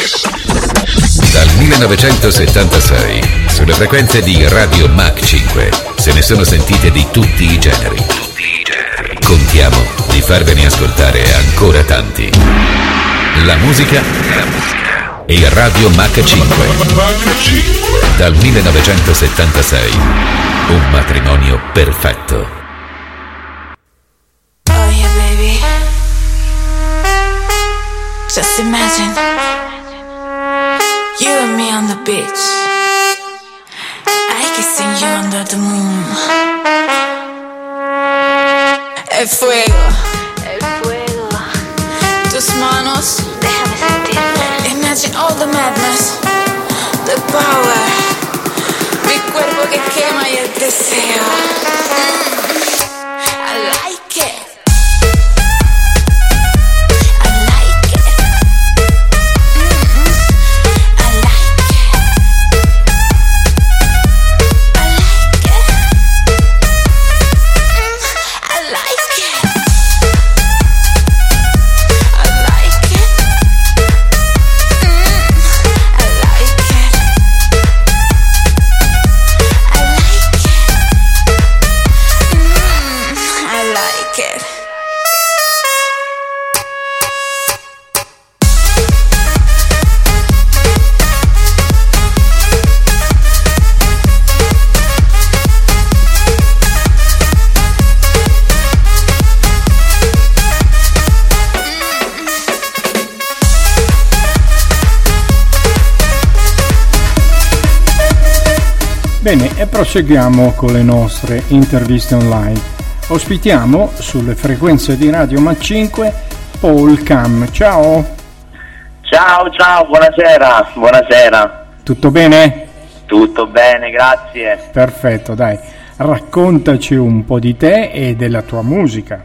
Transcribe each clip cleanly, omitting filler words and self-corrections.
Dal 1976, sulle frequenze di Radio Mach 5, se ne sono sentite di tutti i generi. Contiamo di farvene ascoltare ancora tanti. La musica e Radio Mach 5. Dal 1976, un matrimonio perfetto. Oh yeah, baby. Just imagine you and me on the beach. I kissing you under the moon. El fuego, el fuego. Tus manos, déjame sentirlo. Imagine all the madness, the power. Mi cuerpo que quema y el deseo. I like it. Bene, e proseguiamo con le nostre interviste online. Ospitiamo sulle frequenze di Radio Mach 5 Paul Cam. Ciao! Ciao, buonasera. Tutto bene? Tutto bene, grazie. Perfetto, dai. Raccontaci un po' di te e della tua musica.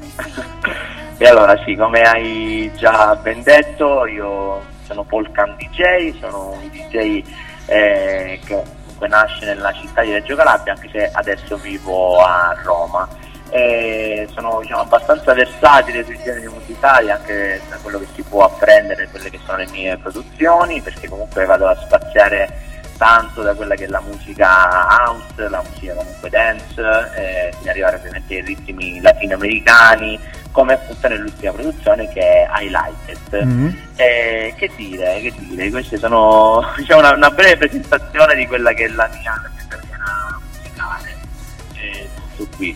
E allora sì, come hai già ben detto, io sono Paul Cam DJ, sono un DJ che nasce nella città di Reggio Calabria, anche se adesso vivo a Roma. Sono abbastanza versatile sui generi musicali, anche da quello che si può apprendere, quelle che sono le mie produzioni, perché comunque vado a spaziare tanto da quella che è la musica house, la musica comunque dance, fino ad arrivare ovviamente ai ritmi latinoamericani, come appunto nell'ultima produzione che è I Like It. Che dire, queste sono una breve presentazione di quella che è la mia carriera musicale. Tutto qui.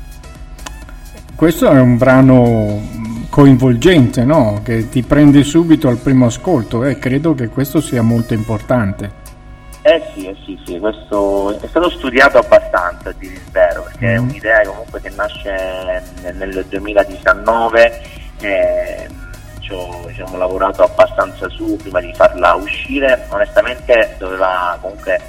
Questo è un brano coinvolgente, no? Che ti prende subito al primo ascolto, e credo che questo sia molto importante. Sì, questo è stato studiato abbastanza, a dire il vero, perché è un'idea comunque che nasce nel 2019, ci ho lavorato abbastanza su prima di farla uscire. Onestamente doveva comunque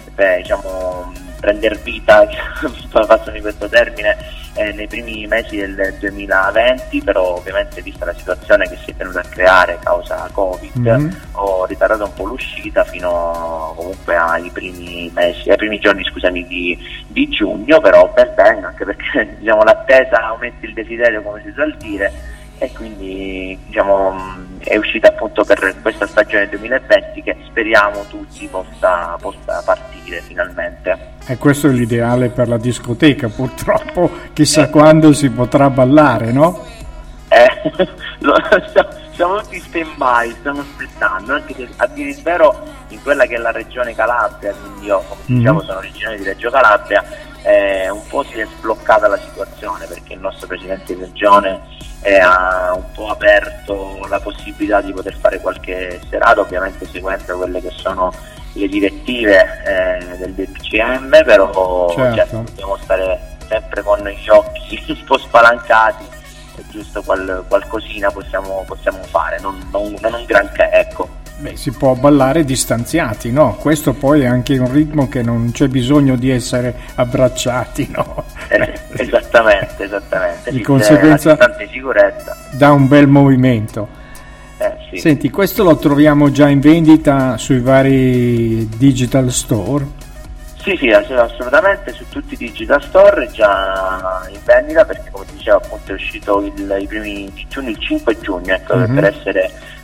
prendere vita, passami questo termine, nei primi mesi del 2020, però ovviamente vista la situazione che si è venuta a creare causa Covid, ho ritardato un po' l'uscita fino comunque ai primi giorni di giugno, però ben bene, anche perché l'attesa aumenta il desiderio, come si suol dire, e quindi è uscita appunto per questa stagione 2020 che speriamo tutti possa partire finalmente. E questo è l'ideale per la discoteca, purtroppo chissà quando si potrà ballare, no? Siamo tutti in stand-by, stiamo aspettando, anche se a dire il vero in quella che è la regione Calabria, quindi io come dicevo sono originario di Reggio Calabria, un po' si è sbloccata la situazione, perché il nostro presidente di regione ha un po' aperto la possibilità di poter fare qualche serata, ovviamente seguendo quelle che sono le direttive del DPCM, però certo, dobbiamo stare sempre con gli occhi un po' spalancati, è giusto qualcosina possiamo fare, non un granché, ecco. Beh, si può ballare distanziati, no? Questo poi è anche un ritmo che non c'è bisogno di essere abbracciati, no? Esattamente. Di conseguenza sicurezza dà un bel movimento. Sì. Senti, questo lo troviamo già in vendita sui vari digital store? Sì, assolutamente, su tutti i digital store è già in vendita, perché come ti dicevo appunto è uscito i primi di giugno, il 5 giugno, ecco, per essere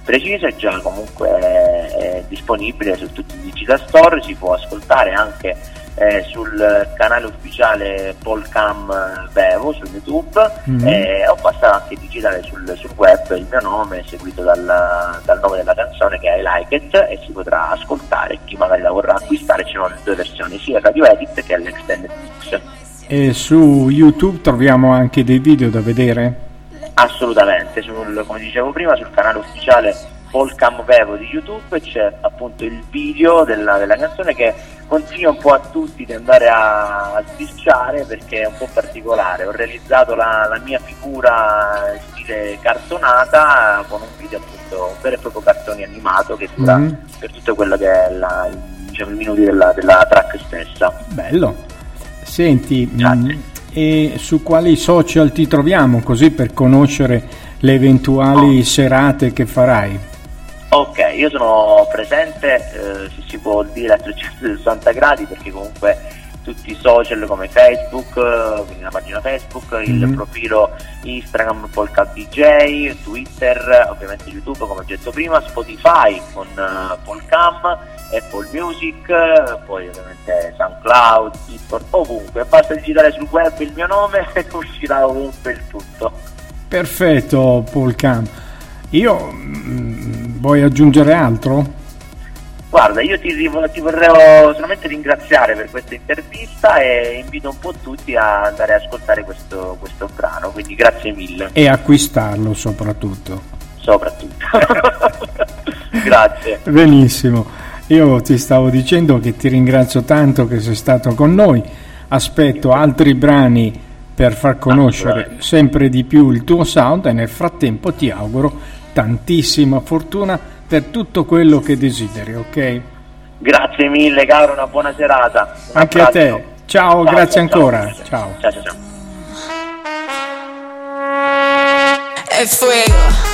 preciso, è già comunque è disponibile su tutti i digital store, si può ascoltare anche sul canale ufficiale Polcam Vevo su YouTube, o basta anche digitare sul web il mio nome seguito dal nome della canzone, che è I Like It, e si potrà ascoltare. Chi magari la vorrà acquistare, ci sono le due versioni, sia il Radio Edit che l'Extended Mix. E su YouTube troviamo anche dei video da vedere? Assolutamente, come dicevo prima, sul canale ufficiale Polcam Vevo di YouTube c'è appunto il video della canzone, che consiglio un po' a tutti di andare a sbirciare perché è un po' particolare. Ho realizzato la mia figura in stile cartonata con un video, appunto un vero e proprio cartone animato che dura per tutto quello che è i minuti della track stessa. Bello. Senti, e su quali social ti troviamo, così per conoscere le eventuali serate che farai? Ok, io sono presente, se si può dire, a 360 gradi, perché comunque tutti i social come Facebook, quindi la pagina Facebook, il profilo Instagram Polcam DJ, Twitter, ovviamente YouTube come ho detto prima, Spotify con Polcam, Apple Music, poi ovviamente SoundCloud, Discord, ovunque, basta digitare sul web il mio nome e uscirà ovunque il tutto. Perfetto Polcam. Vuoi aggiungere altro? Guarda, io ti vorrei solamente ringraziare per questa intervista e invito un po' tutti a andare a ascoltare questo brano, quindi grazie mille. E acquistarlo soprattutto. Grazie. Benissimo, io ti stavo dicendo che ti ringrazio tanto che sei stato con noi, aspetto altri brani per far conoscere sempre di più il tuo sound, e nel frattempo ti auguro tantissima fortuna per tutto quello che desideri, ok? Grazie mille caro, una buona serata. Anche a te. Ciao, grazie ancora. Ciao. Ciao. El fuego.